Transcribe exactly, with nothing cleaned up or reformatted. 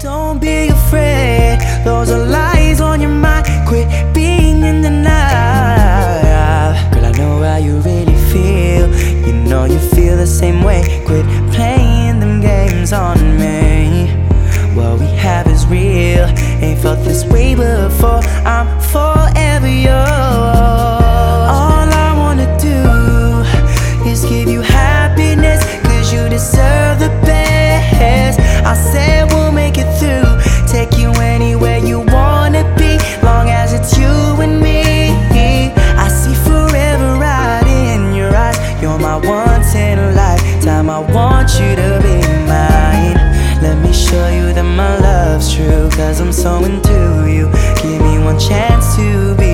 Don't be afraid, those are lies on your mind. Quit being in denial. Girl, I know how you really feel. You know you feel the same way. Quit playing them games on me. What we have is real. Ain't felt this way before. I'm forever yours. All I wanna do is give you happiness, cause you deserve the best. I said we'll make it through, take you anywhere you wanna be, long as it's you and me. I see forever right in your eyes. You're my once in a lifetime, I want you to be mine. Let me show you that my love's true, cause I'm so into you. Give me one chance to be